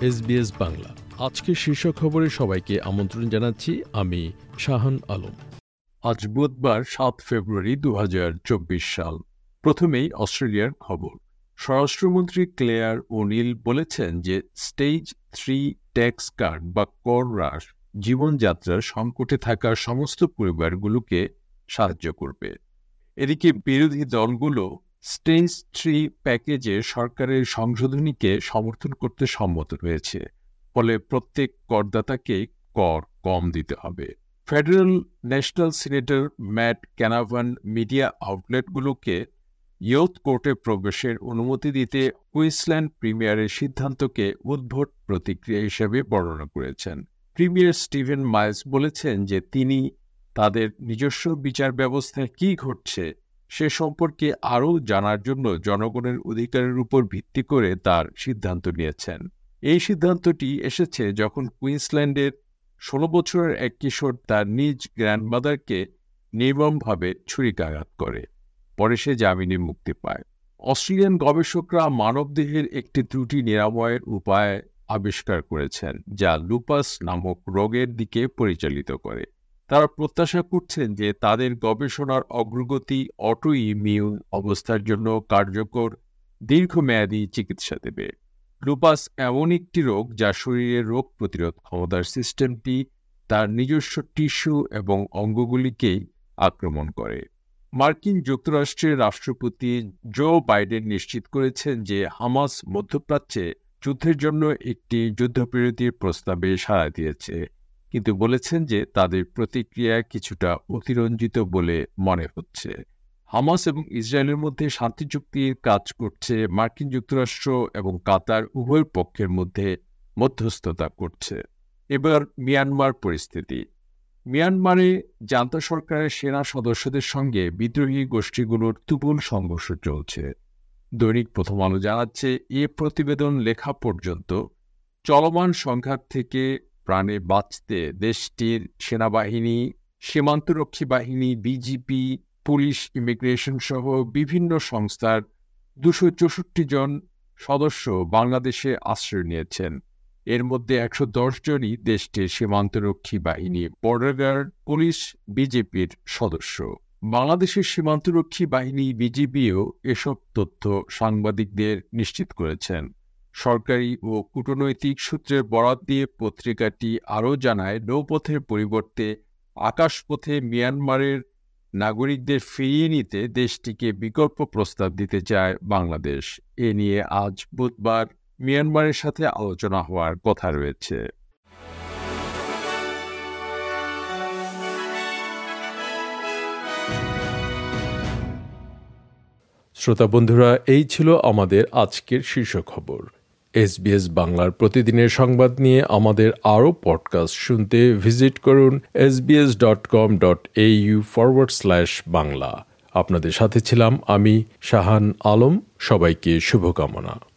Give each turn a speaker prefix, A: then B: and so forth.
A: SBS Bangla. আজকের শীর্ষ খবরে সবাইকে আমন্ত্রণ জানাচ্ছি, আমি শাহান আলম। আজ বুধবার 7 ফেব্রুয়ারি 2024 সাল। প্রথমেই অস্ট্রেলিয়ার খবর। স্বরাষ্ট্রমন্ত্রী ক্লেয়ার ওনিল বলেছেন যে স্টেজ 3 ট্যাক্স কাট বা কর হ্রাস জীবনযাত্রার সংকটে থাকা সমস্ত পরিবারগুলোকে সাহায্য করবে। এদিকে বিরোধী দলগুলো স্টেজ 3 প্যাকেজে সরকারের সংশোধনীকে সমর্থন করতে সম্মত হয়েছে, ফলে প্রত্যেক করদাতাকে কর কম দিতে হবে। Federal national senator Matt Canavan media আউটলেটগুলোকে ইয়ুথ কোর্টে প্রবেশের অনুমতি দিতে কুইন্সল্যান্ড প্রিমিয়ারের সিদ্ধান্তকে উদ্ভট প্রতিক্রিয়া হিসেবে বর্ণনা করেছেন। প্রিমিয়ার স্টিভেন মাইলস বলেছেন যে তিনি তাদের নিজস্ব বিচার ব্যবস্থায় কী ঘটছে সে সম্পর্কে আরও জানার জন্য জনগণের অধিকারের উপর ভিত্তি করে তার সিদ্ধান্ত নিয়েছেন। এই সিদ্ধান্তটি এসেছে যখন কুইন্সল্যান্ডের 16 বছরের এক কিশোর তার নিজ গ্র্যান্ডমাদারকে নির্মমভাবে ছুরিকাঘাত করে। পরে সে জামিনে মুক্তি পায়। অস্ট্রেলিয়ান গবেষকরা মানবদেহের একটি ত্রুটি নিরাময়ের উপায় আবিষ্কার করেছেন, যা লুপাস নামক রোগের দিকে পরিচালিত করে। তারা প্রত্যাশা করছেন যে তাদের গবেষণার অগ্রগতি অটো ইমিউন অবস্থার জন্য কার্যকর দীর্ঘমেয়াদী চিকিৎসা দেবে। লুপাস এমন একটি রোগ যা শরীরের রোগ প্রতিরোধ ক্ষমতার সিস্টেমটি তার নিজস্ব টিস্যু এবং অঙ্গগুলিকেই আক্রমণ করে। মার্কিন যুক্তরাষ্ট্রের রাষ্ট্রপতি জো বাইডেন নিশ্চিত করেছেন যে হামাস মধ্যপ্রাচ্যে যুদ্ধের জন্য একটি যুদ্ধবিরতির প্রস্তাবে সাড়া দিয়েছে, কিন্তু বলেছেন যে তাদের প্রতিক্রিয়া কিছুটা অতিরঞ্জিত বলে মনে হচ্ছে। হামাস এবং ইসরায়েলের মধ্যে শান্তি চুক্তির কাজ করছে মার্কিন যুক্তরাষ্ট্র এবং কাতার উভয় পক্ষের মধ্যে মধ্যস্থতা করছে। এবার মিয়ানমার পরিস্থিতি। মিয়ানমারে জান্তা সরকারের সেনা সদস্যদের সঙ্গে বিদ্রোহী গোষ্ঠীগুলোর তুমুল সংঘর্ষ চলছে। দৈনিক প্রথম আলো জানাচ্ছে, এ প্রতিবেদন লেখা পর্যন্ত চলমান সংঘাত থেকে প্রাণে বাঁচতে দেশটির সেনাবাহিনী, সীমান্তরক্ষী বাহিনী, বিজিপি, পুলিশ, ইমিগ্রেশন সহ বিভিন্ন সংস্থার 264 জন সদস্য বাংলাদেশে আশ্রয় নিয়েছেন। এর মধ্যে 110 জনই দেশটির সীমান্তরক্ষী বাহিনী, বর্ডার গার্ড, পুলিশ, বিজেপির সদস্য। বাংলাদেশের সীমান্তরক্ষী বাহিনী বিজিবিও এসব তথ্য সাংবাদিকদের নিশ্চিত করেছেন। সরকারি ও কূটনৈতিক সূত্রের বরাত দিয়ে পত্রিকাটি আরও জানায়, নৌপথের পরিবর্তে আকাশপথে মিয়ানমারের নাগরিকদের ফিরিয়ে নিতে দেশটিকে বিকল্প প্রস্তাব দিতে চায় বাংলাদেশ। এ নিয়ে আজ বুধবার মিয়ানমারের সাথে আলোচনা হওয়ার কথা রয়েছে। শ্রোতা বন্ধুরা, এই ছিল আমাদের আজকের শীর্ষ খবর। SBS বাংলার প্রতিদিনের সংবাদ নিয়ে আমাদের আরও পডকাস্ট শুনতে ভিজিট করুন sbs.com.au/বাংলা। আপনাদের সাথে ছিলাম আমি শাহান আলম। সবাইকে শুভকামনা।